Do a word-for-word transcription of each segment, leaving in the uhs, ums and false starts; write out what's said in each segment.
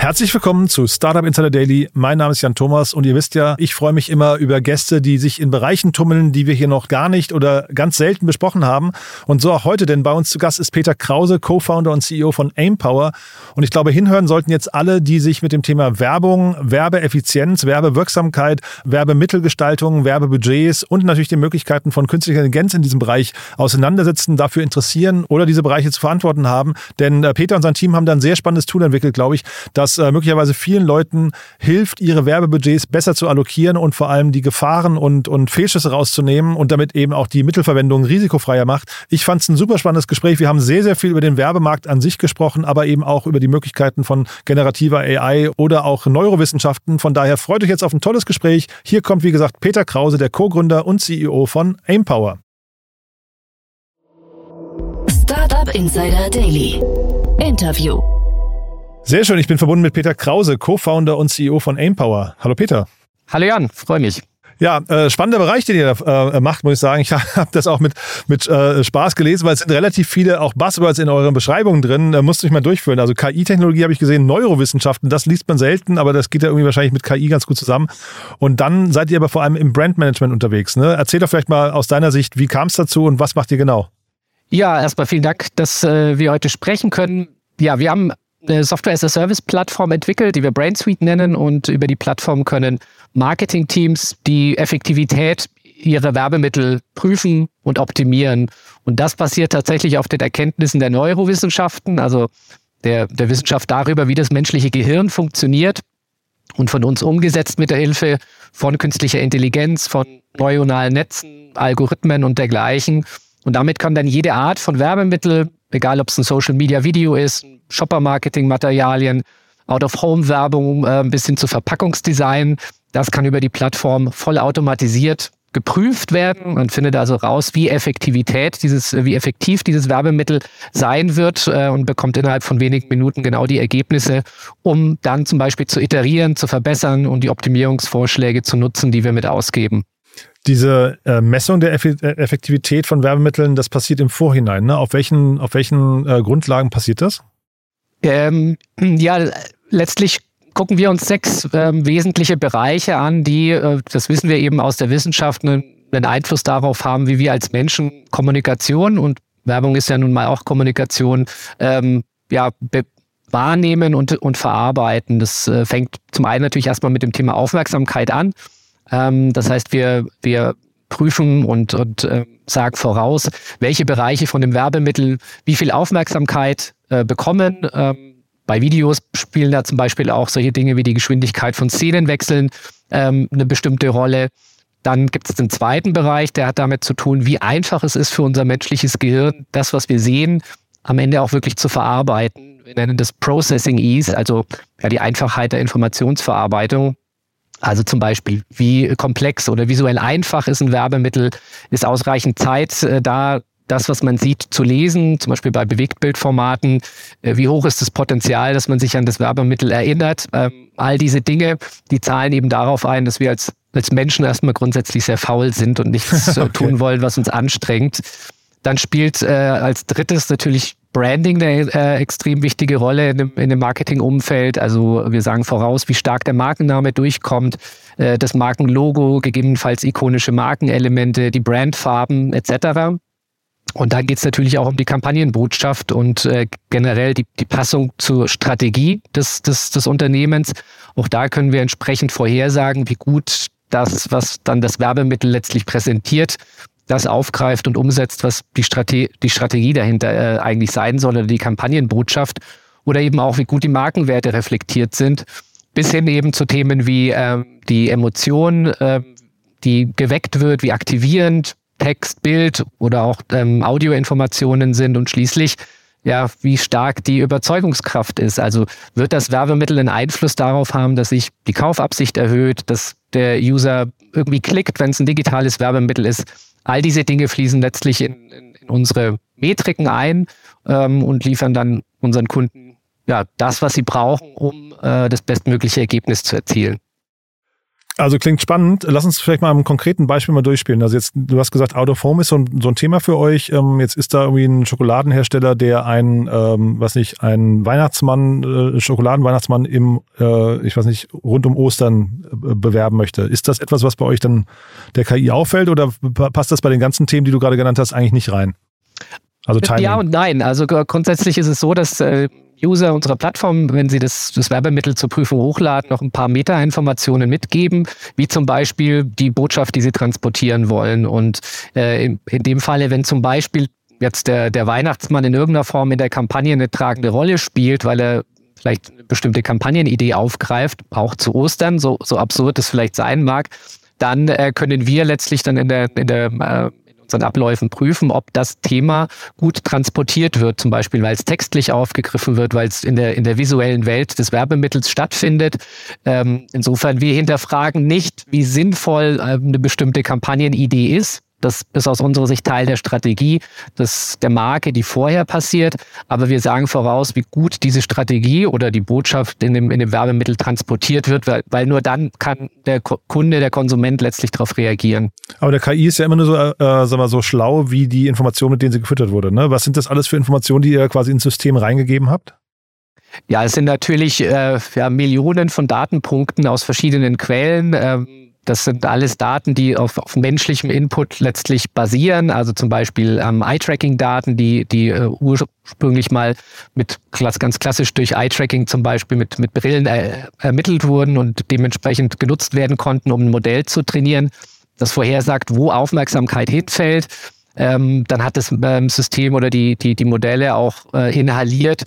Herzlich willkommen zu Startup Insider Daily. Mein Name ist Jan Thomas und ihr wisst ja, ich freue mich immer über Gäste, die sich in Bereichen tummeln, die wir hier noch gar nicht oder ganz selten besprochen haben. Und so auch heute, denn bei uns zu Gast ist Peter Krause, Co-Founder und C E O von Aimpower. Und ich glaube, hinhören sollten jetzt alle, die sich mit dem Thema Werbung, Werbeeffizienz, Werbewirksamkeit, Werbemittelgestaltung, Werbebudgets und natürlich den Möglichkeiten von künstlicher Intelligenz in diesem Bereich auseinandersetzen, dafür interessieren oder diese Bereiche zu verantworten haben. Denn Peter und sein Team haben da ein sehr spannendes Tool entwickelt, glaube ich, das äh, möglicherweise vielen Leuten hilft, ihre Werbebudgets besser zu allokieren und vor allem die Gefahren und, und Fehlschüsse rauszunehmen und damit eben auch die Mittelverwendung risikofreier macht. Ich fand es ein super spannendes Gespräch. Wir haben sehr, sehr viel über den Werbemarkt an sich gesprochen, aber eben auch über die Möglichkeiten von generativer A I oder auch Neurowissenschaften. Von daher freut euch jetzt auf ein tolles Gespräch. Hier kommt, wie gesagt, Peter Krause, der Co-Gründer und C E O von Aimpower. Startup Insider Daily. Interview. Sehr schön, ich bin verbunden mit Peter Krause, Co-Founder und C E O von Aimpower. Hallo Peter. Hallo Jan, freue mich. Ja, äh, spannender Bereich, den ihr da äh, macht, muss ich sagen. Ich habe das auch mit, mit äh, Spaß gelesen, weil es sind relativ viele auch Buzzwords in euren Beschreibungen drin. Da musst du mich mal durchführen. Also K I-Technologie habe ich gesehen, Neurowissenschaften, das liest man selten, aber das geht ja irgendwie wahrscheinlich mit K I ganz gut zusammen. Und dann seid ihr aber vor allem im Brandmanagement unterwegs, ne? Erzähl doch vielleicht mal aus deiner Sicht, wie kam es dazu und was macht ihr genau? Ja, erstmal vielen Dank, dass äh, wir heute sprechen können. Ja, wir haben eine Software-as-a-Service-Plattform entwickelt, die wir BrainSuite nennen, und über die Plattform können Marketing-Teams die Effektivität ihrer Werbemittel prüfen und optimieren. Und das basiert tatsächlich auf den Erkenntnissen der Neurowissenschaften, also der, der Wissenschaft darüber, wie das menschliche Gehirn funktioniert, und von uns umgesetzt mit der Hilfe von künstlicher Intelligenz, von neuronalen Netzen, Algorithmen und dergleichen. Und damit kann dann jede Art von Werbemittel, egal ob es ein Social-Media-Video ist, Shopper-Marketing-Materialien, Out-of-Home-Werbung äh, bis hin zu Verpackungsdesign, das kann über die Plattform voll automatisiert geprüft werden. Man findet also raus, wie Effektivität dieses, wie effektiv dieses Werbemittel sein wird äh, und bekommt innerhalb von wenigen Minuten genau die Ergebnisse, um dann zum Beispiel zu iterieren, zu verbessern und die Optimierungsvorschläge zu nutzen, die wir mit ausgeben. Diese äh, Messung der Eff- Effektivität von Werbemitteln, das passiert im Vorhinein, ne? Auf welchen, auf welchen äh, Grundlagen passiert das? Ähm, ja, letztlich gucken wir uns sechs ähm, wesentliche Bereiche an, die, äh, das wissen wir eben aus der Wissenschaft, einen, einen Einfluss darauf haben, wie wir als Menschen Kommunikation, und Werbung ist ja nun mal auch Kommunikation, ähm, ja, be- wahrnehmen und, und verarbeiten. Das äh, fängt zum einen natürlich erstmal mit dem Thema Aufmerksamkeit an. Ähm, das heißt, wir, wir prüfen und, und äh, sagen voraus, welche Bereiche von dem Werbemittel wie viel Aufmerksamkeit äh, bekommen. Ähm, bei Videos spielen da zum Beispiel auch solche Dinge wie die Geschwindigkeit von Szenenwechseln ähm, eine bestimmte Rolle. Dann gibt es den zweiten Bereich, der hat damit zu tun, wie einfach es ist für unser menschliches Gehirn, das, was wir sehen, am Ende auch wirklich zu verarbeiten. Wir nennen das Processing Ease, also ja, die Einfachheit der Informationsverarbeitung. Also zum Beispiel, wie komplex oder visuell einfach ist ein Werbemittel, ist ausreichend Zeit äh, da, das, was man sieht, zu lesen, zum Beispiel bei Bewegtbildformaten, äh, wie hoch ist das Potenzial, dass man sich an das Werbemittel erinnert. Ähm, all diese Dinge, die zahlen eben darauf ein, dass wir als, als Menschen erstmal grundsätzlich sehr faul sind und nichts okay. tun wollen, was uns anstrengt. Dann spielt äh, als drittes natürlich Branding eine äh, extrem wichtige Rolle in dem, in dem Marketingumfeld. Also wir sagen voraus, wie stark der Markenname durchkommt, äh, das Markenlogo, gegebenenfalls ikonische Markenelemente, die Brandfarben et cetera. Und dann geht es natürlich auch um die Kampagnenbotschaft und äh, generell die, die Passung zur Strategie des, des, des Unternehmens. Auch da können wir entsprechend vorhersagen, wie gut das, was dann das Werbemittel letztlich präsentiert, das aufgreift und umsetzt, was die, Strate- die Strategie dahinter äh, eigentlich sein soll oder die Kampagnenbotschaft, oder eben auch, wie gut die Markenwerte reflektiert sind, bis hin eben zu Themen wie äh, die Emotion, äh, die geweckt wird, wie aktivierend Text, Bild oder auch ähm, Audioinformationen sind, und schließlich, ja, wie stark die Überzeugungskraft ist. Also wird das Werbemittel einen Einfluss darauf haben, dass sich die Kaufabsicht erhöht, dass der User irgendwie klickt, wenn es ein digitales Werbemittel ist. All diese Dinge fließen letztlich in, in, in unsere Metriken ein ähm, und liefern dann unseren Kunden ja das, was sie brauchen, um äh, das bestmögliche Ergebnis zu erzielen. Also klingt spannend. Lass uns vielleicht mal ein konkreten Beispiel mal durchspielen. Also jetzt, du hast gesagt, Out of Home ist so ein, so ein Thema für euch. Ähm, jetzt ist da irgendwie ein Schokoladenhersteller, der einen, ähm, was nicht, einen Weihnachtsmann, äh, Schokoladenweihnachtsmann im, äh, ich weiß nicht, rund um Ostern äh, bewerben möchte. Ist das etwas, was bei euch dann der K I auffällt oder passt das bei den ganzen Themen, die du gerade genannt hast, eigentlich nicht rein? Also Timing. Ja und nein. Also grundsätzlich ist es so, dass äh, User unserer Plattform, wenn sie das, das Werbemittel zur Prüfung hochladen, noch ein paar Meta-Informationen mitgeben, wie zum Beispiel die Botschaft, die sie transportieren wollen. Und äh, in, in dem Falle, wenn zum Beispiel jetzt der, der Weihnachtsmann in irgendeiner Form in der Kampagne eine tragende Rolle spielt, weil er vielleicht eine bestimmte Kampagnenidee aufgreift, auch zu Ostern, so, so absurd es vielleicht sein mag, dann äh, können wir letztlich dann in der, in der äh, unseren Abläufen prüfen, ob das Thema gut transportiert wird, zum Beispiel, weil es textlich aufgegriffen wird, weil es in der, in der visuellen Welt des Werbemittels stattfindet. Ähm, insofern, wir hinterfragen nicht, wie sinnvoll äh, eine bestimmte Kampagnenidee ist. Das ist aus unserer Sicht Teil der Strategie des, der Marke, die vorher passiert. Aber wir sagen voraus, wie gut diese Strategie oder die Botschaft in dem, in dem Werbemittel transportiert wird, weil, weil nur dann kann der Kunde, der Konsument letztlich darauf reagieren. Aber der K I ist ja immer nur so, äh, sagen wir so schlau, wie die Information, mit denen sie gefüttert wurde. Ne? Was sind das alles für Informationen, die ihr quasi ins System reingegeben habt? Ja, es sind natürlich äh, ja, Millionen von Datenpunkten aus verschiedenen Quellen. Ähm, Das sind alles Daten, die auf, auf menschlichem Input letztlich basieren. Also zum Beispiel ähm, Eye-Tracking-Daten, die, die äh, ursprünglich mal mit ganz klassisch durch Eye-Tracking zum Beispiel mit, mit Brillen äh, ermittelt wurden und dementsprechend genutzt werden konnten, um ein Modell zu trainieren, das vorhersagt, wo Aufmerksamkeit hinfällt. Ähm, dann hat das ähm, System oder die, die, die Modelle auch äh, inhaliert,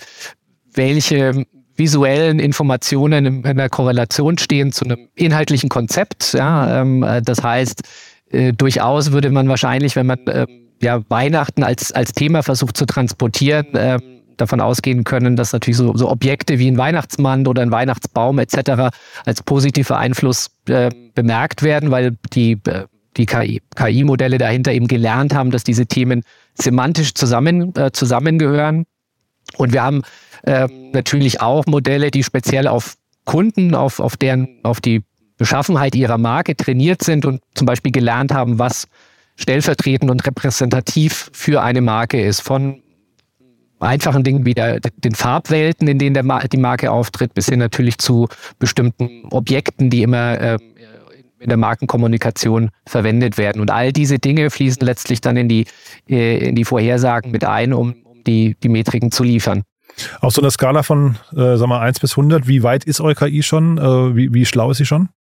welche visuellen Informationen in der Korrelation stehen zu einem inhaltlichen Konzept. Ja, ähm, das heißt, äh, durchaus würde man wahrscheinlich, wenn man äh, ja, Weihnachten als, als Thema versucht zu transportieren, äh, davon ausgehen können, dass natürlich so, so Objekte wie ein Weihnachtsmann oder ein Weihnachtsbaum et cetera als positiver Einfluss äh, bemerkt werden, weil die, äh, die K I-Modelle dahinter eben gelernt haben, dass diese Themen semantisch zusammen, äh, zusammengehören. Und wir haben ähm, natürlich auch Modelle, die speziell auf Kunden, auf, auf deren, auf die Beschaffenheit ihrer Marke trainiert sind und zum Beispiel gelernt haben, was stellvertretend und repräsentativ für eine Marke ist. Von einfachen Dingen wie der, den Farbwelten, in denen der Mar- die Marke auftritt, bis hin natürlich zu bestimmten Objekten, die immer äh, in der Markenkommunikation verwendet werden. Und all diese Dinge fließen letztlich dann in die, äh, in die Vorhersagen mit ein, um Die, die Metriken zu liefern. Auf so einer Skala von, äh, sag mal, eins bis hundert, wie weit ist eure K I schon? Äh, wie, wie schlau ist sie schon?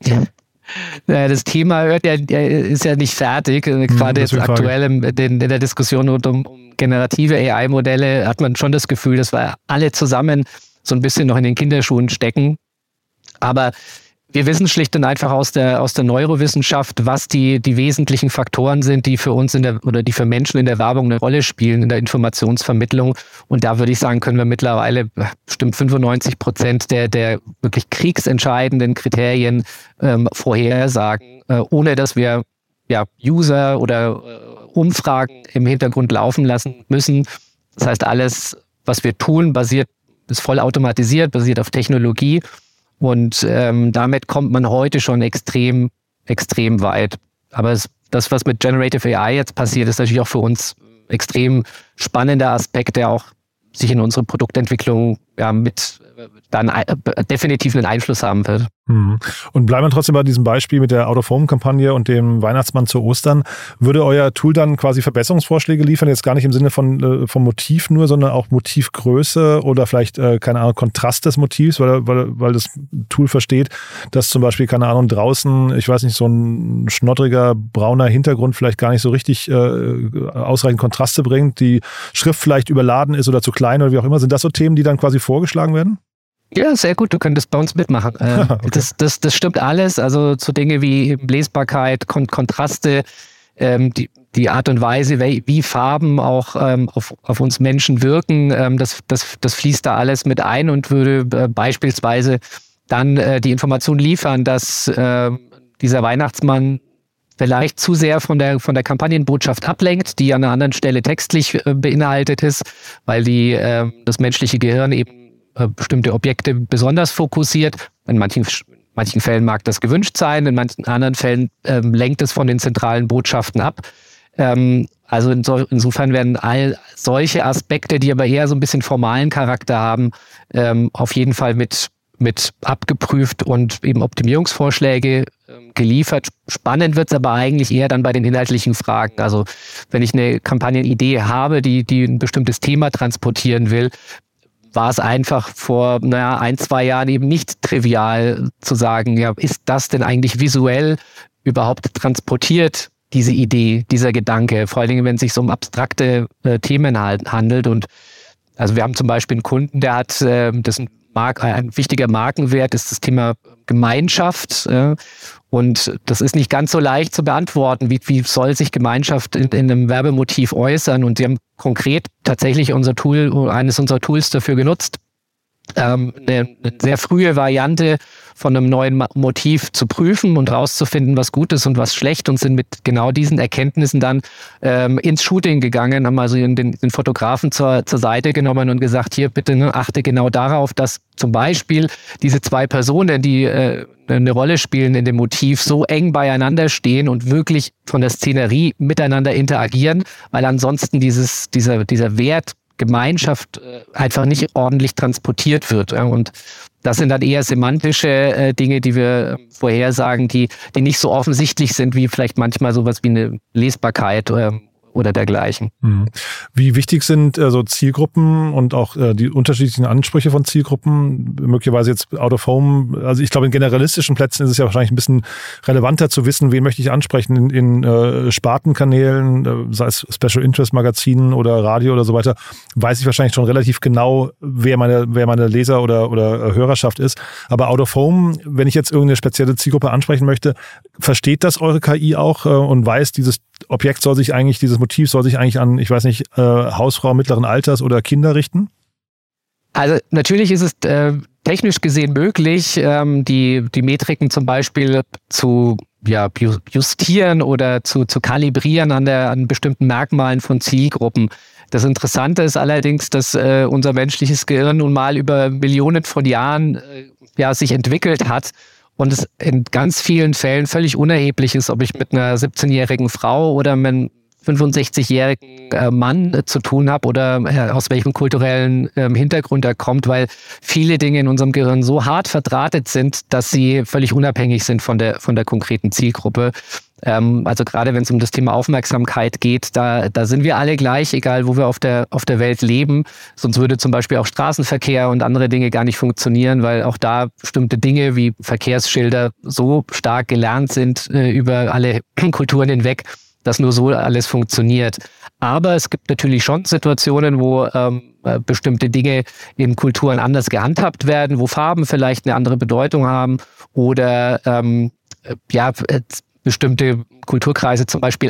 Ja, das Thema hört ja, ist ja nicht fertig. Gerade jetzt aktuell in, in der Diskussion rund um, um generative A I-Modelle hat man schon das Gefühl, dass wir alle zusammen so ein bisschen noch in den Kinderschuhen stecken. Aber wir wissen schlicht und einfach aus der, aus der Neurowissenschaft, was die, die wesentlichen Faktoren sind, die für uns in der, oder die für Menschen in der Werbung eine Rolle spielen, in der Informationsvermittlung. Und da würde ich sagen, können wir mittlerweile bestimmt fünfundneunzig Prozent der, der wirklich kriegsentscheidenden Kriterien ähm, vorhersagen, äh, ohne dass wir ja, User oder äh, Umfragen im Hintergrund laufen lassen müssen. Das heißt, alles, was wir tun, basiert, ist voll automatisiert, basiert auf Technologie. Und ähm, damit kommt man heute schon extrem, extrem weit. Aber es, das, was mit Generative A I jetzt passiert, ist natürlich auch für uns extrem spannender Aspekt, der auch sich in unsere Produktentwicklung ja, mit dann definitiv einen Einfluss haben wird. Und bleiben wir trotzdem bei diesem Beispiel mit der Out-of-Home-Kampagne und dem Weihnachtsmann zu Ostern. Würde euer Tool dann quasi Verbesserungsvorschläge liefern? Jetzt gar nicht im Sinne von vom Motiv nur, sondern auch Motivgröße oder vielleicht, keine Ahnung, Kontrast des Motivs, weil, weil, weil das Tool versteht, dass zum Beispiel, keine Ahnung, draußen, ich weiß nicht, so ein schnoddriger, brauner Hintergrund vielleicht gar nicht so richtig äh, ausreichend Kontraste bringt, die Schrift vielleicht überladen ist oder zu klein oder wie auch immer. Sind das so Themen, die dann quasi vorgeschlagen werden? Ja, sehr gut. Du könntest bei uns mitmachen. Äh, okay. das, das, das stimmt alles. Also so Dinge wie Lesbarkeit, Kon- Kontraste, ähm, die, die Art und Weise, wie, wie Farben auch ähm, auf, auf uns Menschen wirken, ähm, das, das, das fließt da alles mit ein und würde äh, beispielsweise dann äh, die Information liefern, dass äh, dieser Weihnachtsmann vielleicht zu sehr von der, von der Kampagnenbotschaft ablenkt, die an einer anderen Stelle textlich äh, beinhaltet ist, weil die, äh, das menschliche Gehirn eben bestimmte Objekte besonders fokussiert. In manchen manchen Fällen mag das gewünscht sein, in manchen anderen Fällen ähm, lenkt es von den zentralen Botschaften ab. Ähm, also inso, insofern werden all solche Aspekte, die aber eher so ein bisschen formalen Charakter haben, ähm, auf jeden Fall mit, mit abgeprüft und eben Optimierungsvorschläge ähm, geliefert. Spannend wird es aber eigentlich eher dann bei den inhaltlichen Fragen. Also wenn ich eine Kampagnenidee habe, die, die ein bestimmtes Thema transportieren will, war es einfach vor naja, ein, zwei Jahren eben nicht trivial zu sagen, ja, ist das denn eigentlich visuell überhaupt transportiert, diese Idee, dieser Gedanke, vor allen Dingen, wenn es sich so um abstrakte äh, Themen halt handelt. Und also wir haben zum Beispiel einen Kunden, der hat, äh, das ein, Mark, ein wichtiger Markenwert ist das Thema Gemeinschaft. Äh, und das ist nicht ganz so leicht zu beantworten, wie, wie soll sich Gemeinschaft in, in einem Werbemotiv äußern. Und sie haben konkret tatsächlich unser Tool, eines unserer Tools dafür genutzt, ähm, eine, eine sehr frühe Variante von einem neuen Motiv zu prüfen und rauszufinden, was gut ist und was schlecht, und sind mit genau diesen Erkenntnissen dann ähm, ins Shooting gegangen, haben also den, den Fotografen zur, zur Seite genommen und gesagt, hier bitte ne, achte genau darauf, dass zum Beispiel diese zwei Personen, die äh, eine Rolle spielen in dem Motiv, so eng beieinander stehen und wirklich von der Szenerie miteinander interagieren, weil ansonsten dieses, dieser, dieser Wert Gemeinschaft einfach nicht ordentlich transportiert wird. Und das sind dann eher semantische Dinge, die wir vorhersagen, die, die nicht so offensichtlich sind, wie vielleicht manchmal sowas wie eine Lesbarkeit oder dergleichen. Wie wichtig sind äh, so Zielgruppen und auch äh, die unterschiedlichen Ansprüche von Zielgruppen? Möglicherweise jetzt out of home. Also ich glaube, in generalistischen Plätzen ist es ja wahrscheinlich ein bisschen relevanter zu wissen, wen möchte ich ansprechen in, in äh, Spartenkanälen, äh, sei es Special Interest Magazinen oder Radio oder so weiter. Weiß ich wahrscheinlich schon relativ genau, wer meine, wer meine Leser oder, oder Hörerschaft ist. Aber out of home, wenn ich jetzt irgendeine spezielle Zielgruppe ansprechen möchte, versteht das eure K I auch äh, und weiß, dieses Objekt soll sich eigentlich, dieses Motiv soll sich eigentlich an, ich weiß nicht, äh, Hausfrau mittleren Alters oder Kinder richten? Also natürlich ist es äh, technisch gesehen möglich, ähm, die, die Metriken zum Beispiel zu ja, justieren oder zu, zu kalibrieren an, der, an bestimmten Merkmalen von Zielgruppen. Das Interessante ist allerdings, dass äh, unser menschliches Gehirn nun mal über Millionen von Jahren äh, ja, sich entwickelt hat. Und es in ganz vielen Fällen völlig unerheblich ist, ob ich mit einer siebzehnjährigen Frau oder mit einem fünfundsechzigjährigen Mann zu tun habe oder aus welchem kulturellen Hintergrund er kommt, weil viele Dinge in unserem Gehirn so hart verdrahtet sind, dass sie völlig unabhängig sind von der, von der konkreten Zielgruppe. Also gerade wenn es um das Thema Aufmerksamkeit geht, da, da sind wir alle gleich, egal wo wir auf der, auf der Welt leben. Sonst würde zum Beispiel auch Straßenverkehr und andere Dinge gar nicht funktionieren, weil auch da bestimmte Dinge wie Verkehrsschilder so stark gelernt sind äh, über alle Kulturen hinweg, dass nur so alles funktioniert. Aber es gibt natürlich schon Situationen, wo ähm, bestimmte Dinge in Kulturen anders gehandhabt werden, wo Farben vielleicht eine andere Bedeutung haben oder ähm, ja, bestimmte Kulturkreise zum Beispiel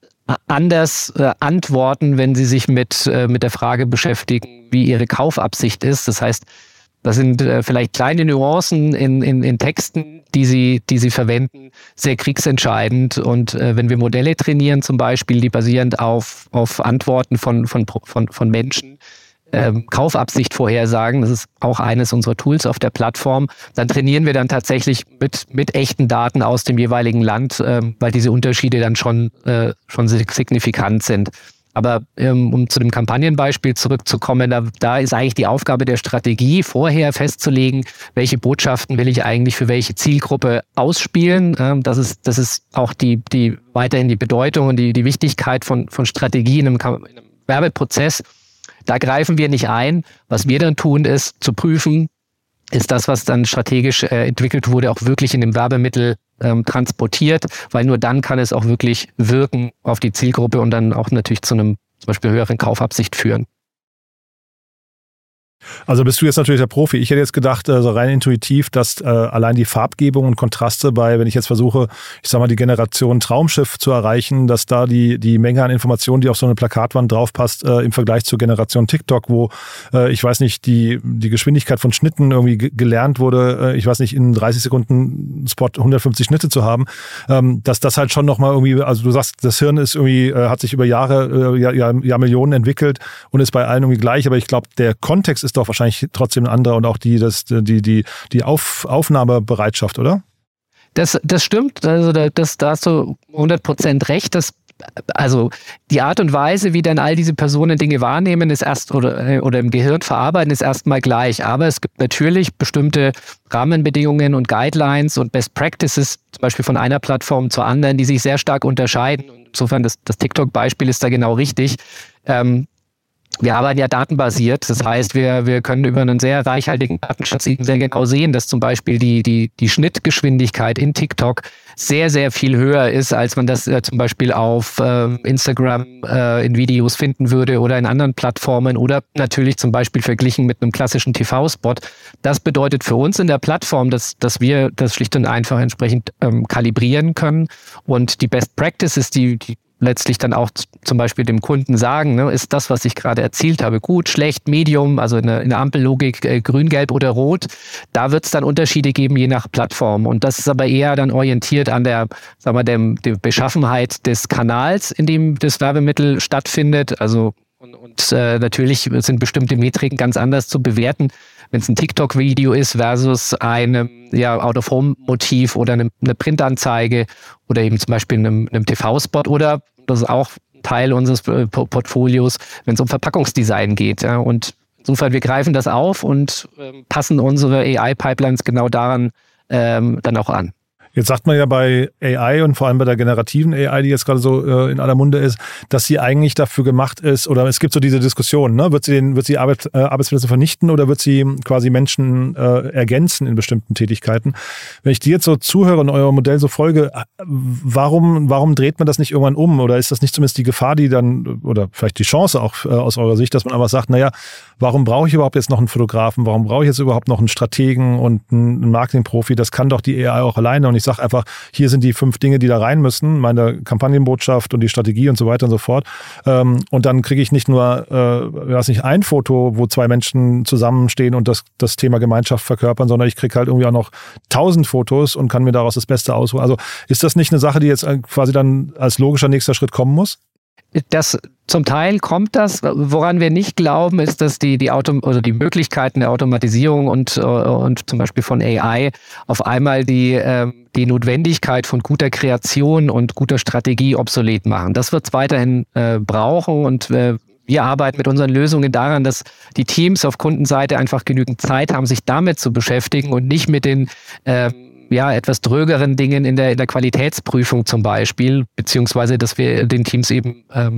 anders äh, antworten, wenn sie sich mit, äh, mit der Frage beschäftigen, wie ihre Kaufabsicht ist. Das heißt, das sind äh, vielleicht kleine Nuancen in, in, in Texten, die sie, die sie verwenden, sehr kriegsentscheidend. Und äh, wenn wir Modelle trainieren zum Beispiel, die basierend auf, auf Antworten von, von, von, von Menschen, ähm, Kaufabsicht vorhersagen, das ist auch eines unserer Tools auf der Plattform, dann trainieren wir dann tatsächlich mit, mit echten Daten aus dem jeweiligen Land, ähm, weil diese Unterschiede dann schon, äh, schon signifikant sind. Aber ähm, um zu dem Kampagnenbeispiel zurückzukommen, da, da ist eigentlich die Aufgabe der Strategie, vorher festzulegen, welche Botschaften will ich eigentlich für welche Zielgruppe ausspielen. Ähm, das ist, das ist auch die, die weiterhin die Bedeutung und die, die Wichtigkeit von, von Strategie in einem, in einem Werbeprozess. Da greifen wir nicht ein. Was wir dann tun, ist zu prüfen, ist das, was dann strategisch äh, entwickelt wurde, auch wirklich in dem Werbemittel ähm, transportiert, weil nur dann kann es auch wirklich wirken auf die Zielgruppe und dann auch natürlich zu einem zum Beispiel höheren Kaufabsicht führen. Also bist du jetzt natürlich der Profi. Ich hätte jetzt gedacht, also rein intuitiv, dass äh, allein die Farbgebung und Kontraste bei, wenn ich jetzt versuche, ich sag mal, die Generation Traumschiff zu erreichen, dass da die die Menge an Informationen, die auf so eine Plakatwand draufpasst, äh, im Vergleich zur Generation TikTok, wo äh, ich weiß nicht, die die Geschwindigkeit von Schnitten irgendwie g- gelernt wurde, äh, ich weiß nicht, in dreißig Sekunden Spot hundertfünfzig Schnitte zu haben, ähm, dass das halt schon nochmal irgendwie, also du sagst, das Hirn ist irgendwie, äh, hat sich über Jahre, äh, ja, ja, ja Millionen entwickelt und ist bei allen irgendwie gleich, aber ich glaube, der Kontext ist ist doch wahrscheinlich trotzdem ein anderer und auch die, das, die, die, die Auf, Aufnahmebereitschaft, oder? Das, das stimmt, also das, da hast du hundert Prozent recht. Das, also die Art und Weise, wie dann all diese Personen Dinge wahrnehmen, ist erst oder, oder im Gehirn verarbeiten, ist erstmal gleich. Aber es gibt natürlich bestimmte Rahmenbedingungen und Guidelines und Best Practices, zum Beispiel von einer Plattform zur anderen, die sich sehr stark unterscheiden. Insofern, das, das TikTok-Beispiel ist da genau richtig. Ähm, Wir arbeiten ja datenbasiert, das heißt, wir, wir können über einen sehr reichhaltigen Datenschatz eben sehr genau sehen, dass zum Beispiel die, die, die Schnittgeschwindigkeit in TikTok sehr, sehr viel höher ist, als man das äh, zum Beispiel auf äh, Instagram äh, in Videos finden würde oder in anderen Plattformen oder natürlich zum Beispiel verglichen mit einem klassischen T V-Spot. Das bedeutet für uns in der Plattform, dass, dass wir das schlicht und einfach entsprechend ähm, kalibrieren können und die Best Practices, die, die letztlich dann auch zum Beispiel dem Kunden sagen, ne, ist das, was ich gerade erzielt habe, gut, schlecht, medium, also in der, in der Ampellogik äh, grün, gelb oder rot. Da wird es dann Unterschiede geben, je nach Plattform. Und das ist aber eher dann orientiert an der, sagen wir, dem, der Beschaffenheit des Kanals, in dem das Werbemittel stattfindet. Also und, und äh, natürlich sind bestimmte Metriken ganz anders zu bewerten, wenn es ein TikTok-Video ist versus ein ja, Out-of-Home-Motiv oder eine, eine Printanzeige oder eben zum Beispiel einem, einem T V-Spot oder, das ist auch Teil unseres Portfolios, wenn es um Verpackungsdesign geht. Ja. Und insofern, wir greifen das auf und äh, passen unsere A I-Pipelines genau daran ähm, dann auch an. Jetzt sagt man ja bei A I und vor allem bei der generativen A I, die jetzt gerade so äh, in aller Munde ist, dass sie eigentlich dafür gemacht ist, oder es gibt so diese Diskussion, ne? Wird sie den, wird sie Arbeit, äh, Arbeitsplätze vernichten oder wird sie quasi Menschen äh, ergänzen in bestimmten Tätigkeiten? Wenn ich dir jetzt so zuhöre und euer Modell so folge, warum, warum dreht man das nicht irgendwann um? Oder ist das nicht zumindest die Gefahr, die dann, oder vielleicht die Chance auch äh, aus eurer Sicht, dass man einfach sagt, naja, warum brauche ich überhaupt jetzt noch einen Fotografen? Warum brauche ich jetzt überhaupt noch einen Strategen und einen Marketingprofi? Das kann doch die A I auch alleine. Und ich sage einfach, hier sind die fünf Dinge, die da rein müssen, meine Kampagnenbotschaft und die Strategie und so weiter und so fort. Und dann kriege ich nicht nur, äh, weiß nicht, ein Foto, wo zwei Menschen zusammenstehen und das, das Thema Gemeinschaft verkörpern, sondern ich kriege halt irgendwie auch noch tausend Fotos und kann mir daraus das Beste aussuchen. Also ist das nicht eine Sache, die jetzt quasi dann als logischer nächster Schritt kommen muss? Das zum Teil kommt das. Woran wir nicht glauben, ist, dass die, die Auto oder die Möglichkeiten der Automatisierung und, und zum Beispiel von A I auf einmal die, die Notwendigkeit von guter Kreation und guter Strategie obsolet machen. Das wird es weiterhin äh, brauchen und äh, wir arbeiten mit unseren Lösungen daran, dass die Teams auf Kundenseite einfach genügend Zeit haben, sich damit zu beschäftigen und nicht mit den äh, ja, etwas drögeren Dingen in der, in der Qualitätsprüfung zum Beispiel, beziehungsweise, dass wir den Teams eben ähm,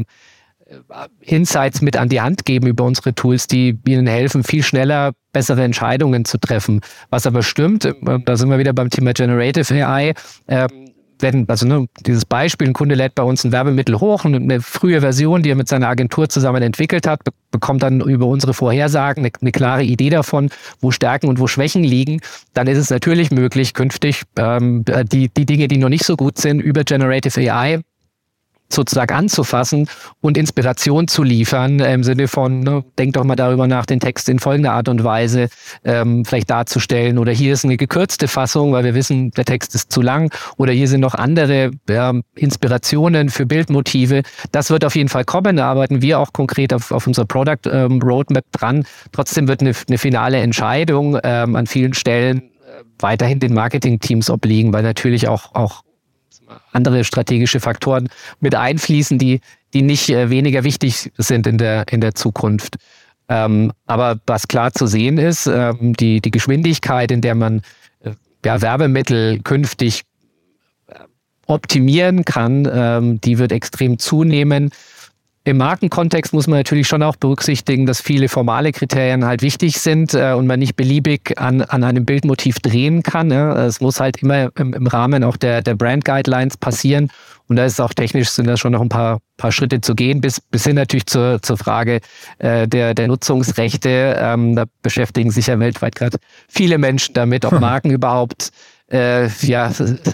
Insights mit an die Hand geben über unsere Tools, die ihnen helfen, viel schneller bessere Entscheidungen zu treffen. Was aber stimmt, da sind wir wieder beim Thema Generative A I, ähm, wenn, also ne, dieses Beispiel, ein Kunde lädt bei uns ein Werbemittel hoch und eine frühe Version, die er mit seiner Agentur zusammen entwickelt hat, be- bekommt dann über unsere Vorhersagen eine, eine klare Idee davon, wo Stärken und wo Schwächen liegen. Dann ist es natürlich möglich, künftig ähm, die, die Dinge, die noch nicht so gut sind, über Generative A I sozusagen anzufassen und Inspiration zu liefern, im Sinne von, ne, denk doch mal darüber nach, den Text in folgender Art und Weise ähm, vielleicht darzustellen. Oder hier ist eine gekürzte Fassung, weil wir wissen, der Text ist zu lang. Oder hier sind noch andere ja, Inspirationen für Bildmotive. Das wird auf jeden Fall kommen. Da arbeiten wir auch konkret auf, auf unserer Product ähm, Roadmap dran. Trotzdem wird eine, eine finale Entscheidung ähm, an vielen Stellen äh, weiterhin den Marketing-Teams obliegen, weil natürlich auch, auch andere strategische Faktoren mit einfließen, die, die nicht äh, weniger wichtig sind in der, in der Zukunft. Ähm, aber was klar zu sehen ist, ähm, die, die Geschwindigkeit, in der man äh, ja, Werbemittel künftig äh, optimieren kann, ähm, die wird extrem zunehmen. Im Markenkontext muss man natürlich schon auch berücksichtigen, dass viele formale Kriterien halt wichtig sind äh, und man nicht beliebig an, an einem Bildmotiv drehen kann. Ja. Es muss halt immer im, im Rahmen auch der, der Brand Guidelines passieren. Und da ist auch technisch sind da schon noch ein paar, paar Schritte zu gehen, bis, bis hin natürlich zur, zur Frage äh, der, der Nutzungsrechte. Ähm, da beschäftigen sich ja weltweit gerade viele Menschen damit, ob Marken überhaupt, äh, ja,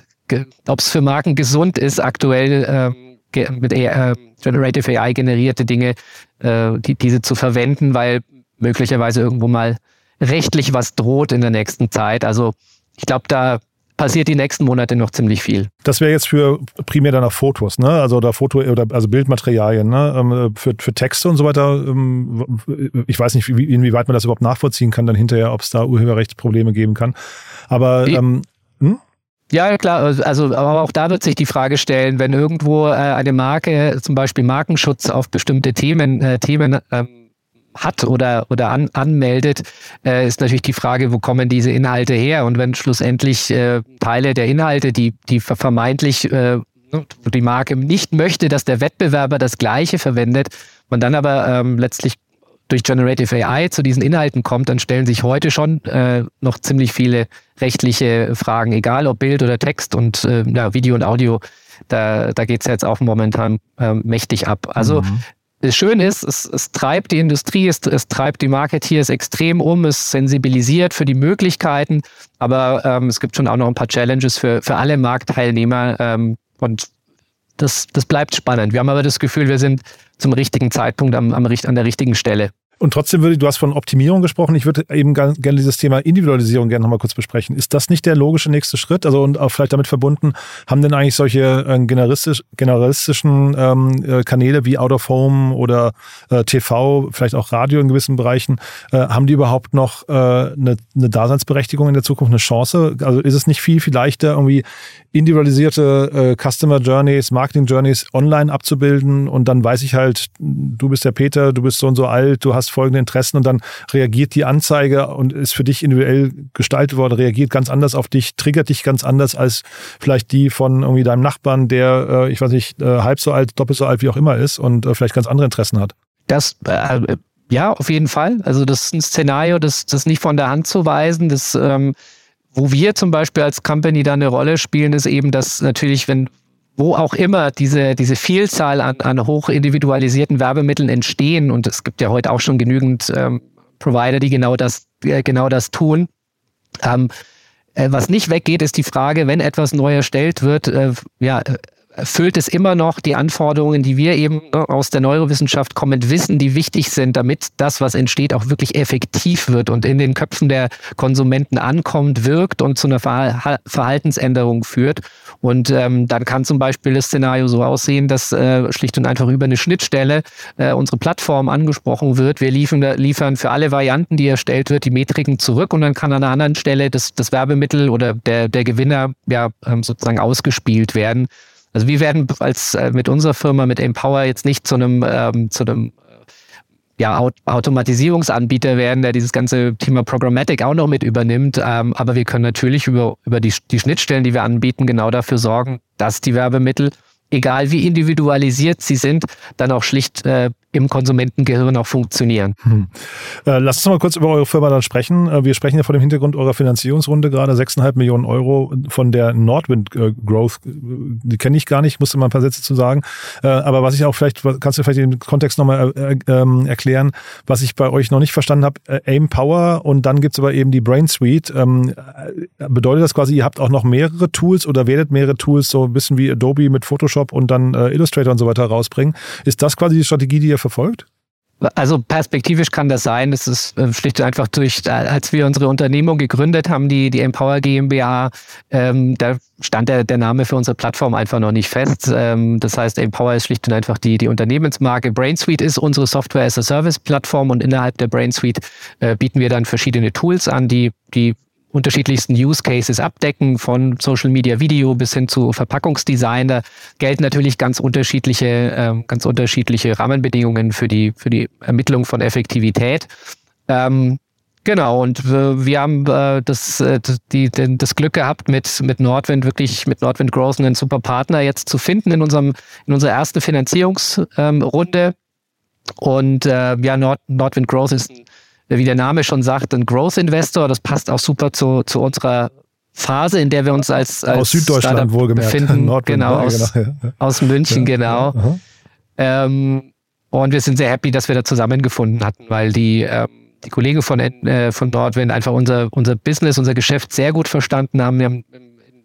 ob es für Marken gesund ist, aktuell ähm, mit äh, Generative A I generierte Dinge, äh, die, diese zu verwenden, weil möglicherweise irgendwo mal rechtlich was droht in der nächsten Zeit. Also ich glaube, da passiert die nächsten Monate noch ziemlich viel. Das wäre jetzt für primär dann auch Fotos, ne? Also oder Foto oder also Bildmaterialien, ne? Für, für Texte und so weiter. Ich weiß nicht, wie, inwieweit man das überhaupt nachvollziehen kann, dann hinterher, ob es da Urheberrechtsprobleme geben kann. Aber ich, ähm, hm? Ja, klar. Also, aber auch da wird sich die Frage stellen, wenn irgendwo äh, eine Marke zum Beispiel Markenschutz auf bestimmte Themen, äh, Themen ähm, hat oder, oder an, anmeldet, äh, ist natürlich die Frage, wo kommen diese Inhalte her? Und wenn schlussendlich äh, Teile der Inhalte, die, die vermeintlich äh, die Marke nicht möchte, dass der Wettbewerber das Gleiche verwendet, man dann aber ähm, letztlich durch Generative A I zu diesen Inhalten kommt, dann stellen sich heute schon äh, noch ziemlich viele rechtliche Fragen, egal ob Bild oder Text und äh, ja, Video und Audio, da, da geht es jetzt auch momentan äh, mächtig ab. Also mhm. Das Schöne ist, es, es treibt die Industrie, es, es treibt die Marketeers extrem um, es sensibilisiert für die Möglichkeiten, aber ähm, es gibt schon auch noch ein paar Challenges für, für alle Marktteilnehmer ähm, und das, das bleibt spannend. Wir haben aber das Gefühl, wir sind zum richtigen Zeitpunkt am, am, an der richtigen Stelle. Und trotzdem würde, du hast von Optimierung gesprochen, ich würde eben gerne dieses Thema Individualisierung gerne nochmal kurz besprechen. Ist das nicht der logische nächste Schritt? Also und auch vielleicht damit verbunden, haben denn eigentlich solche äh, generalistisch, generalistischen ähm, äh, Kanäle wie Out of Home oder äh, T V, vielleicht auch Radio in gewissen Bereichen, äh, haben die überhaupt noch äh, eine, eine Daseinsberechtigung in der Zukunft, eine Chance? Also ist es nicht viel, viel leichter, irgendwie individualisierte äh, Customer Journeys, Marketing Journeys online abzubilden und dann weiß ich halt, du bist der Peter, du bist so und so alt, du hast folgende Interessen und dann reagiert die Anzeige und ist für dich individuell gestaltet worden, reagiert ganz anders auf dich, triggert dich ganz anders als vielleicht die von irgendwie deinem Nachbarn, der, äh, ich weiß nicht, äh, halb so alt, doppelt so alt, wie auch immer ist und äh, vielleicht ganz andere Interessen hat. Das, äh, ja, auf jeden Fall. Also das ist ein Szenario, das, das nicht von der Hand zu weisen, das ähm, wo wir zum Beispiel als Company da eine Rolle spielen, ist eben, dass natürlich, wenn wo auch immer diese, diese Vielzahl an, an hoch individualisierten Werbemitteln entstehen, und es gibt ja heute auch schon genügend ähm, Provider, die genau das, äh, genau das tun. Ähm, äh, was nicht weggeht, ist die Frage, wenn etwas neu erstellt wird, äh, ja, erfüllt es immer noch die Anforderungen, die wir eben ne, aus der Neurowissenschaft kommend wissen, die wichtig sind, damit das, was entsteht, auch wirklich effektiv wird und in den Köpfen der Konsumenten ankommt, wirkt und zu einer Verha- Verhaltensänderung führt. Und ähm, dann kann zum Beispiel das Szenario so aussehen, dass äh, schlicht und einfach über eine Schnittstelle äh, unsere Plattform angesprochen wird. Wir liefern, liefern für alle Varianten, die erstellt wird, die Metriken zurück und dann kann an einer anderen Stelle das, das Werbemittel oder der, der Gewinner ja ähm, sozusagen ausgespielt werden. Also wir werden als äh, mit unserer Firma, mit Empower, jetzt nicht zu einem, ähm, zu einem ja, Aut- Automatisierungsanbieter werden, der dieses ganze Thema Programmatic auch noch mit übernimmt. Ähm, aber wir können natürlich über, über die, die Schnittstellen, die wir anbieten, genau dafür sorgen, dass die Werbemittel, egal wie individualisiert sie sind, dann auch schlicht äh, im Konsumentengehirn auch funktionieren. Hm. Äh, lass uns mal kurz über eure Firma dann sprechen. Äh, wir sprechen ja vor dem Hintergrund eurer Finanzierungsrunde gerade, sechs Komma fünf Millionen Euro von der Nordwind äh, Growth. Die kenne ich gar nicht, musste mal ein paar Sätze zu sagen. Äh, aber was ich auch vielleicht, kannst du vielleicht im Kontext nochmal äh, äh, erklären, was ich bei euch noch nicht verstanden habe, äh, Aim Power und dann gibt's aber eben die Brain Suite. Ähm, äh, bedeutet das quasi, ihr habt auch noch mehrere Tools oder werdet mehrere Tools, so ein bisschen wie Adobe mit Photoshop und dann äh, Illustrator und so weiter rausbringen? Ist das quasi die Strategie, die ihr verfolgt? Also perspektivisch kann das sein. Das ist schlicht und einfach durch, als wir unsere Unternehmung gegründet haben, die, die Empower GmbH, ähm, da stand der, der Name für unsere Plattform einfach noch nicht fest. Ähm, das heißt, Empower ist schlicht und einfach die, die Unternehmensmarke. BrainSuite ist unsere Software-as-a-Service-Plattform und innerhalb der BrainSuite äh, bieten wir dann verschiedene Tools an, die, die unterschiedlichsten Use Cases abdecken, von Social Media Video bis hin zu Verpackungsdesign. Da gelten natürlich ganz unterschiedliche, äh, ganz unterschiedliche Rahmenbedingungen für die, für die Ermittlung von Effektivität. Ähm, genau, und äh, wir haben äh, das, äh, die, den, das Glück gehabt, mit, mit Nordwind wirklich, mit Nordwind Growth einen super Partner jetzt zu finden in unserem, in unserer ersten Finanzierungsrunde. Ähm, und äh, ja, Nord, Nordwind Growth ist ein, wie der Name schon sagt, ein Growth Investor. Das passt auch super zu, zu unserer Phase, in der wir uns als, als aus Süddeutschland Startup wohlgemerkt befinden. Nordwind, genau, ja, aus, genau, ja. aus München, ja, genau. Ja, ähm, und wir sind sehr happy, dass wir da zusammengefunden hatten, weil die, ähm, die Kollegen von, äh, von Nordwind einfach unser, unser Business, unser Geschäft sehr gut verstanden haben. Wir haben in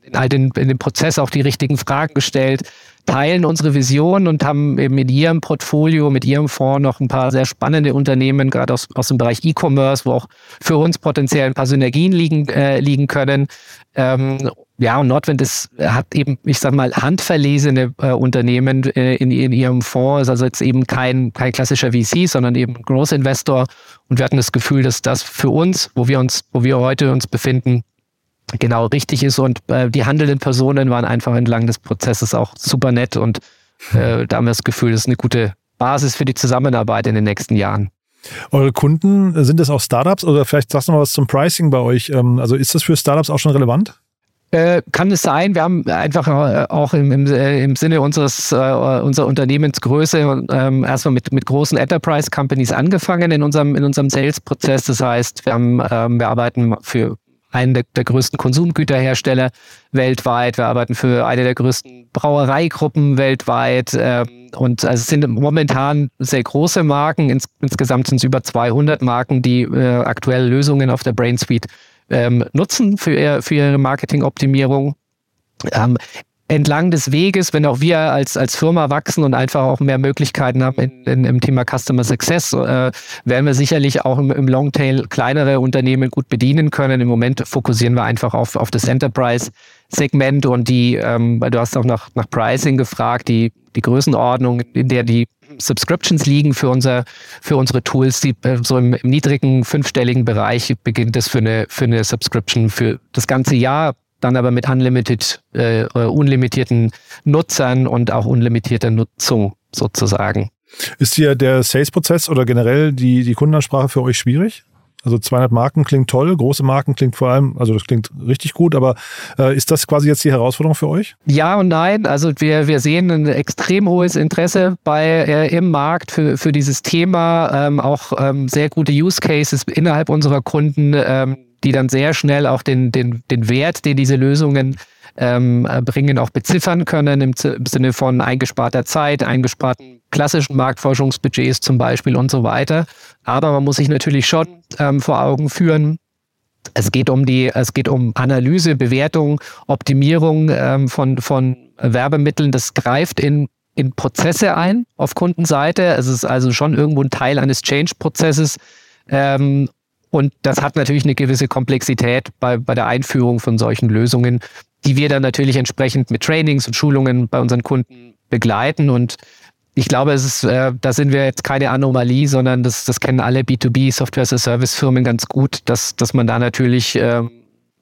in all den, in dem Prozess auch die richtigen Fragen gestellt, teilen unsere Vision und haben eben in ihrem Portfolio, mit ihrem Fonds noch ein paar sehr spannende Unternehmen, gerade aus, aus dem Bereich E-Commerce, wo auch für uns potenziell ein paar Synergien liegen, äh, liegen können. Ähm, ja, und Nordwind ist, hat eben, ich sag mal, handverlesene äh, Unternehmen äh, in, in ihrem Fonds, ist also jetzt eben kein, kein klassischer V C, sondern eben ein Growth Investor. Und wir hatten das Gefühl, dass das für uns, wo wir uns, wo wir heute uns befinden, genau richtig ist, und äh, die handelnden Personen waren einfach entlang des Prozesses auch super nett, und äh, da haben wir das Gefühl, das ist eine gute Basis für die Zusammenarbeit in den nächsten Jahren. Eure Kunden, sind das auch Startups, oder vielleicht sagst du mal was zum Pricing bei euch? Also ist das für Startups auch schon relevant? Äh, kann es sein. Wir haben einfach auch im, im, im Sinne unseres, äh, unserer Unternehmensgröße ähm, erstmal mit, mit großen Enterprise-Companies angefangen in unserem, in unserem Sales-Prozess. Das heißt, wir, haben, ähm, wir arbeiten für einen der, der größten Konsumgüterhersteller weltweit. Wir arbeiten für eine der größten Brauereigruppen weltweit. Ähm, und also es sind momentan sehr große Marken. Ins, insgesamt sind es über zweihundert Marken, die äh, aktuell Lösungen auf der Brain Suite ähm, nutzen für, ihr, für ihre Marketingoptimierung. Ähm, entlang des Weges, wenn auch wir als, als Firma wachsen und einfach auch mehr Möglichkeiten haben in, in, im Thema Customer Success, äh, werden wir sicherlich auch im, im Longtail kleinere Unternehmen gut bedienen können. Im Moment fokussieren wir einfach auf, auf das Enterprise-Segment, und die, ähm, weil du hast auch nach, nach Pricing gefragt, die, die Größenordnung, in der die Subscriptions liegen für, unser, für unsere Tools, die äh, so im, im niedrigen fünfstelligen Bereich beginnt es für eine, für eine Subscription für das ganze Jahr, dann aber mit unlimited, äh, unlimitierten Nutzern und auch unlimitierter Nutzung sozusagen. Ist hier der Sales-Prozess oder generell die, die Kundenansprache für euch schwierig? Also zweihundert Marken klingt toll, große Marken klingt vor allem, also das klingt richtig gut, aber äh, ist das quasi jetzt die Herausforderung für euch? Ja und nein. Also wir, wir sehen ein extrem hohes Interesse bei, äh, im Markt für, für dieses Thema, ähm, auch ähm, sehr gute Use Cases innerhalb unserer Kunden, ähm, die dann sehr schnell auch den, den, den Wert, den diese Lösungen ähm, bringen, auch beziffern können, im, im Sinne von eingesparter Zeit, eingesparten klassischen Marktforschungsbudgets zum Beispiel und so weiter. Aber man muss sich natürlich schon ähm, vor Augen führen, es geht um die, es geht um Analyse, Bewertung, Optimierung ähm, von, von Werbemitteln. Das greift in in Prozesse ein auf Kundenseite. Es ist also schon irgendwo ein Teil eines Change-Prozesses. Ähm, Und das hat natürlich eine gewisse Komplexität bei, bei der Einführung von solchen Lösungen, die wir dann natürlich entsprechend mit Trainings und Schulungen bei unseren Kunden begleiten. Und ich glaube, es ist, äh, da sind wir jetzt keine Anomalie, sondern das, das kennen alle B zwei B Software-as-a-Service-Firmen ganz gut, dass, dass man da natürlich ähm,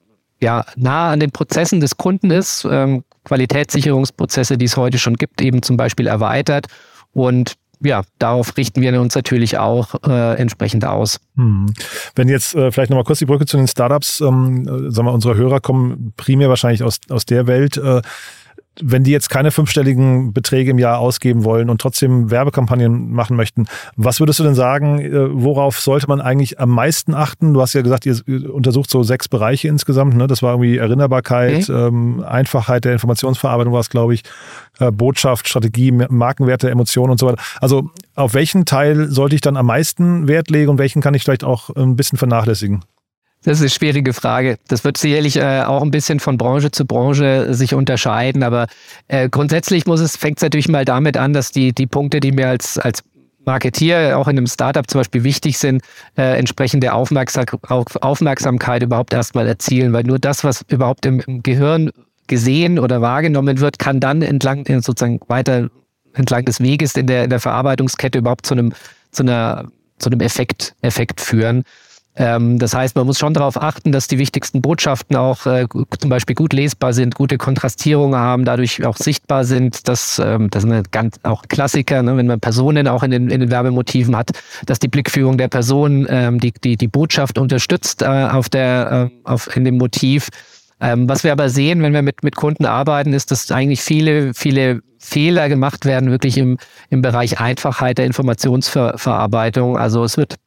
ja, nah an den Prozessen des Kunden ist, ähm, Qualitätssicherungsprozesse, die es heute schon gibt, eben zum Beispiel erweitert. Und ja, darauf richten wir uns natürlich auch äh, entsprechend aus. Hm. Wenn jetzt äh, vielleicht nochmal kurz die Brücke zu den Startups, ähm, äh, sagen wir, unsere Hörer kommen primär wahrscheinlich aus, aus der Welt. Äh, wenn die jetzt keine fünfstelligen Beträge im Jahr ausgeben wollen und trotzdem Werbekampagnen machen möchten, was würdest du denn sagen, äh, worauf sollte man eigentlich am meisten achten? Du hast ja gesagt, ihr untersucht so sechs Bereiche insgesamt. Ne? Das war irgendwie Erinnerbarkeit, okay. ähm, Einfachheit der Informationsverarbeitung war es, glaube ich, äh, Botschaft, Strategie, Markenwerte, Emotionen und so weiter. Also auf welchen Teil sollte ich dann am meisten Wert legen und welchen kann ich vielleicht auch ein bisschen vernachlässigen? Das ist eine schwierige Frage. Das wird sicherlich äh, auch ein bisschen von Branche zu Branche sich unterscheiden, aber äh, grundsätzlich muss es, fängt es natürlich mal damit an, dass die, die Punkte, die mir als, als Marketier auch in einem Startup zum Beispiel wichtig sind, äh, entsprechende Aufmerksam, Aufmerksamkeit überhaupt erstmal erzielen, weil nur das, was überhaupt im, im Gehirn gesehen oder wahrgenommen wird, kann dann entlang, sozusagen weiter entlang des Weges in der, in der Verarbeitungskette überhaupt zu einem, zu einer, zu einem Effekt, Effekt führen. Das heißt, man muss schon darauf achten, dass die wichtigsten Botschaften auch äh, zum Beispiel gut lesbar sind, gute Kontrastierung haben, dadurch auch sichtbar sind. Das, ähm, das sind ganz auch Klassiker, ne? Wenn man Personen auch in den, in den Werbemotiven hat, dass die Blickführung der Person ähm, die, die, die Botschaft unterstützt äh, auf der, äh, auf, in dem Motiv. Ähm, was wir aber sehen, wenn wir mit, mit Kunden arbeiten, ist, dass eigentlich viele, viele Fehler gemacht werden, wirklich im, im Bereich Einfachheit der Informationsverarbeitung. Also es wird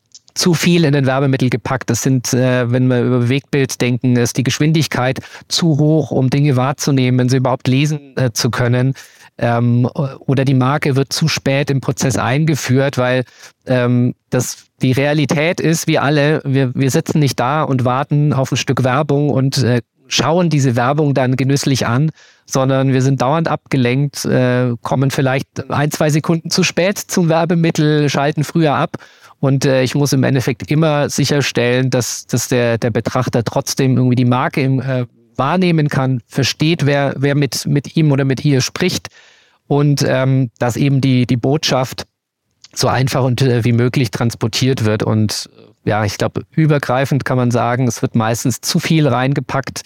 zu viel in den Werbemittel gepackt. Das sind, äh, wenn wir über Bewegtbild denken, ist die Geschwindigkeit zu hoch, um Dinge wahrzunehmen, sie überhaupt lesen äh, zu können. Ähm, oder die Marke wird zu spät im Prozess eingeführt, weil ähm, das die Realität ist, wie alle, wir, wir sitzen nicht da und warten auf ein Stück Werbung und äh, schauen diese Werbung dann genüsslich an, sondern wir sind dauernd abgelenkt, äh, kommen vielleicht ein, zwei Sekunden zu spät zum Werbemittel, schalten früher ab. Und äh, ich muss im Endeffekt immer sicherstellen, dass, dass der, der Betrachter trotzdem irgendwie die Marke im, äh, wahrnehmen kann, versteht, wer, wer mit, mit ihm oder mit ihr spricht und ähm, dass eben die, die Botschaft so einfach und äh, wie möglich transportiert wird. Und ja, ich glaube, übergreifend kann man sagen, es wird meistens zu viel reingepackt,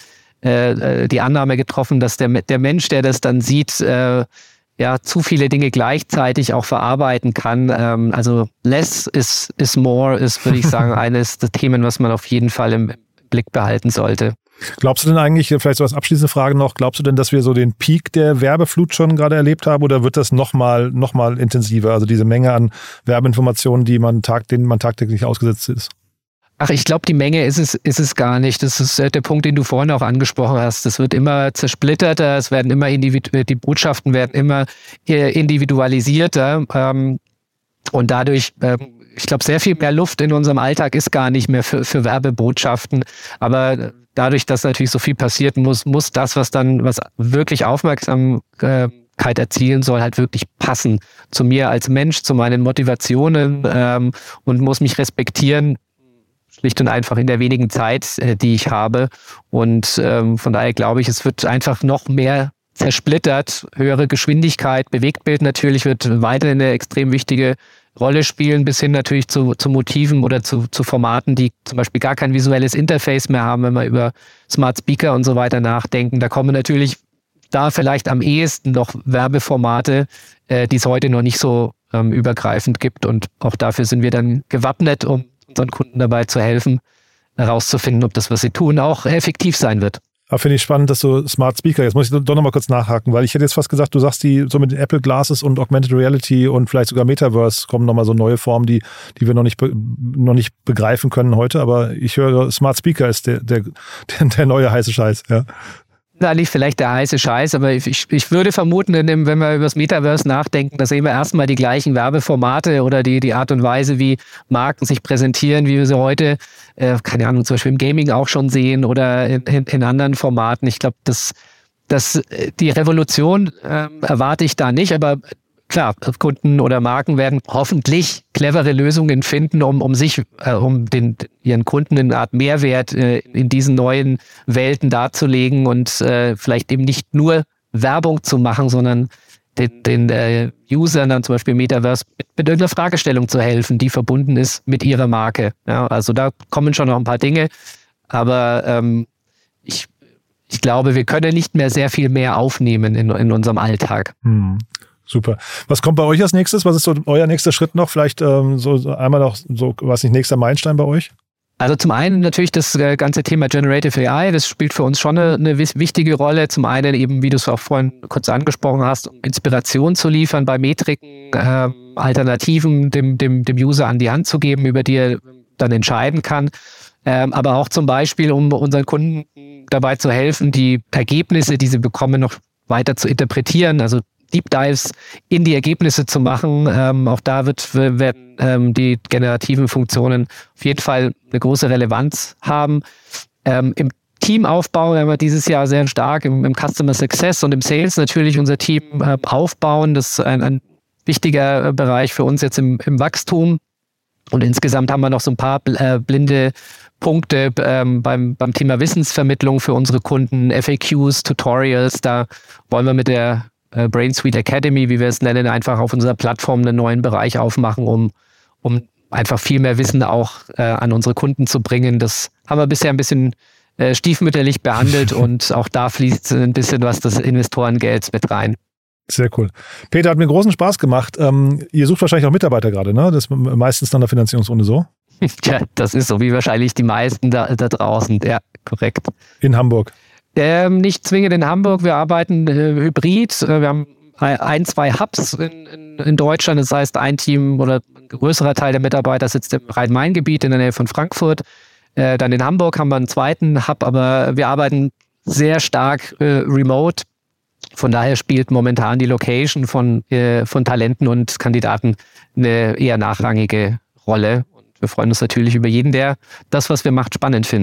äh, die Annahme getroffen, dass der, der Mensch, der das dann sieht, äh, ja, zu viele Dinge gleichzeitig auch verarbeiten kann. Ähm, also less is, is more ist, würde ich sagen, eines der Themen, was man auf jeden Fall im Blick behalten sollte. Glaubst du denn eigentlich, vielleicht so als abschließende Frage noch, glaubst du denn, dass wir so den Peak der Werbeflut schon gerade erlebt haben oder wird das nochmal noch mal intensiver? Also diese Menge an Werbeinformationen, die man tag, denen man tagtäglich ausgesetzt ist? Ach, ich glaube, die Menge ist es, ist es gar nicht. Das ist der Punkt, den du vorhin auch angesprochen hast. Es wird immer zersplitterter, es werden immer individu- die Botschaften werden immer individualisierter. Ähm, und dadurch, ähm, ich glaube, sehr viel mehr Luft in unserem Alltag ist gar nicht mehr für, für Werbebotschaften. Aber dadurch, dass natürlich so viel passiert, muss, muss das, was dann, was wirklich Aufmerksamkeit erzielen soll, halt wirklich passen zu mir als Mensch, zu meinen Motivationen ähm, und muss mich respektieren, schlicht und einfach in der wenigen Zeit, äh, die ich habe. Und ähm, von daher glaube ich, es wird einfach noch mehr zersplittert, höhere Geschwindigkeit, Bewegtbild natürlich wird weiterhin eine extrem wichtige Rolle spielen, bis hin natürlich zu, zu Motiven oder zu, zu Formaten, die zum Beispiel gar kein visuelles Interface mehr haben, wenn wir über Smart Speaker und so weiter nachdenken. Da kommen natürlich da vielleicht am ehesten noch Werbeformate, äh, die es heute noch nicht so ähm, übergreifend gibt. Und auch dafür sind wir dann gewappnet, um unseren Kunden dabei zu helfen, herauszufinden, ob das, was sie tun, auch effektiv sein wird. Aber finde ich spannend, dass du Smart Speaker, jetzt muss ich doch noch mal kurz nachhaken, weil ich hätte jetzt fast gesagt, du sagst, die so mit den Apple Glasses und Augmented Reality und vielleicht sogar Metaverse kommen nochmal so neue Formen, die, die wir noch nicht, noch nicht begreifen können heute, aber ich höre, Smart Speaker ist der, der, der, der neue heiße Scheiß, ja. Na, nicht vielleicht der heiße Scheiß, aber ich, ich würde vermuten, wenn wir über das Metaverse nachdenken, da sehen wir erstmal die gleichen Werbeformate oder die, die Art und Weise, wie Marken sich präsentieren, wie wir sie heute, äh, keine Ahnung, zum Beispiel im Gaming auch schon sehen oder in, in, in anderen Formaten. Ich glaube, das, das, die Revolution äh, erwarte ich da nicht, aber klar, Kunden oder Marken werden hoffentlich clevere Lösungen finden, um, um sich, äh, um den, ihren Kunden eine Art Mehrwert äh, in diesen neuen Welten darzulegen und äh, vielleicht eben nicht nur Werbung zu machen, sondern den, den äh, Usern dann zum Beispiel Metaverse mit, mit irgendeiner Fragestellung zu helfen, die verbunden ist mit ihrer Marke. Ja, also da kommen schon noch ein paar Dinge, aber ähm, ich, ich glaube, wir können nicht mehr sehr viel mehr aufnehmen in, in unserem Alltag. Hm. Super. Was kommt bei euch als nächstes? Was ist so euer nächster Schritt noch? Vielleicht ähm, so, so einmal noch, so, was nicht, nächster Meilenstein bei euch? Also zum einen natürlich das äh, ganze Thema Generative A I, das spielt für uns schon eine, eine wichtige Rolle. Zum einen eben, wie du es auch vorhin kurz angesprochen hast, um Inspiration zu liefern bei Metriken, äh, Alternativen dem, dem, dem User an die Hand zu geben, über die er dann entscheiden kann. Ähm, aber auch zum Beispiel, um unseren Kunden dabei zu helfen, die Ergebnisse, die sie bekommen, noch weiter zu interpretieren. Also Deep Dives in die Ergebnisse zu machen. Ähm, auch da wird, werden ähm, die generativen Funktionen auf jeden Fall eine große Relevanz haben. Ähm, Im Teamaufbau werden wir dieses Jahr sehr stark im, im Customer Success und im Sales natürlich unser Team äh, aufbauen. Das ist ein, ein wichtiger Bereich für uns jetzt im, im Wachstum. Und insgesamt haben wir noch so ein paar äh, blinde Punkte ähm, beim, beim Thema Wissensvermittlung für unsere Kunden, F A Qs, Tutorials. Da wollen wir mit der Brain Suite Academy, wie wir es nennen, einfach auf unserer Plattform einen neuen Bereich aufmachen, um, um einfach viel mehr Wissen auch äh, an unsere Kunden zu bringen. Das haben wir bisher ein bisschen äh, stiefmütterlich behandelt und auch da fließt ein bisschen was des Investorengelds mit rein. Sehr cool. Peter, hat mir großen Spaß gemacht. Ähm, ihr sucht wahrscheinlich auch Mitarbeiter gerade, ne? Das ist meistens nach der Finanzierungsrunde so. Tja, das ist so wie wahrscheinlich die meisten da, da draußen. Ja, korrekt. In Hamburg. Ähm, nicht zwingend in Hamburg, wir arbeiten äh, hybrid. Äh, wir haben ein, zwei Hubs in, in, in Deutschland. Das heißt, ein Team oder ein größerer Teil der Mitarbeiter sitzt im Rhein-Main-Gebiet in der Nähe von Frankfurt. Äh, dann in Hamburg haben wir einen zweiten Hub, aber wir arbeiten sehr stark äh, remote. Von daher spielt momentan die Location von, äh, von Talenten und Kandidaten eine eher nachrangige Rolle. Und wir freuen uns natürlich über jeden, der das, was wir machen, spannend findet.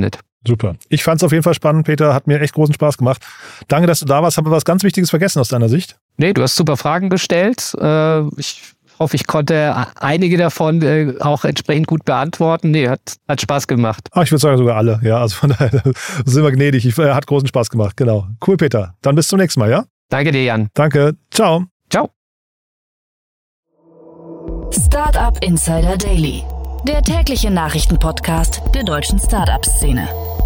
Super. Ich fand es auf jeden Fall spannend, Peter. Hat mir echt großen Spaß gemacht. Danke, dass du da warst. Haben wir was ganz Wichtiges vergessen aus deiner Sicht? Nee, du hast super Fragen gestellt. Äh, ich hoffe, ich konnte einige davon äh, auch entsprechend gut beantworten. Nee, hat, hat Spaß gemacht. Ah, ich würde sagen sogar alle. Ja, also von daher sind wir gnädig. Ich, äh, hat großen Spaß gemacht. Genau. Cool, Peter. Dann bis zum nächsten Mal, ja? Danke dir, Jan. Danke. Ciao. Ciao. Startup Insider Daily, der tägliche Nachrichtenpodcast der deutschen Startup-Szene.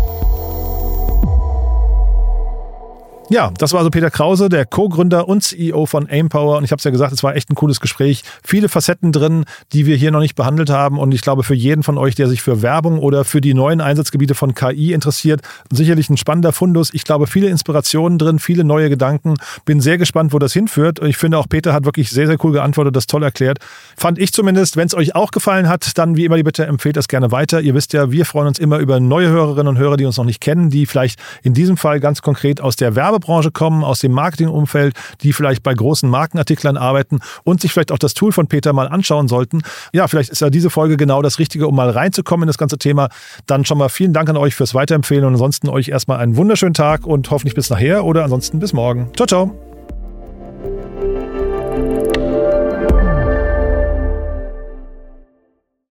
Ja, das war also Peter Krause, der Co-Gründer und C E O von Aimpower. Und ich habe es ja gesagt, es war echt ein cooles Gespräch. Viele Facetten drin, die wir hier noch nicht behandelt haben. Und ich glaube, für jeden von euch, der sich für Werbung oder für die neuen Einsatzgebiete von K I interessiert, sicherlich ein spannender Fundus. Ich glaube, viele Inspirationen drin, viele neue Gedanken. Bin sehr gespannt, wo das hinführt. Und ich finde auch, Peter hat wirklich sehr, sehr cool geantwortet, das toll erklärt. Fand ich zumindest. Wenn es euch auch gefallen hat, dann wie immer die Bitte, empfehlt das gerne weiter. Ihr wisst ja, wir freuen uns immer über neue Hörerinnen und Hörer, die uns noch nicht kennen, die vielleicht in diesem Fall ganz konkret aus der Werbung Branche kommen, aus dem Marketingumfeld, die vielleicht bei großen Markenartiklern arbeiten und sich vielleicht auch das Tool von Peter mal anschauen sollten. Ja, vielleicht ist ja diese Folge genau das Richtige, um mal reinzukommen in das ganze Thema. Dann schon mal vielen Dank an euch fürs Weiterempfehlen und ansonsten euch erstmal einen wunderschönen Tag und hoffentlich bis nachher oder ansonsten bis morgen. Ciao, ciao.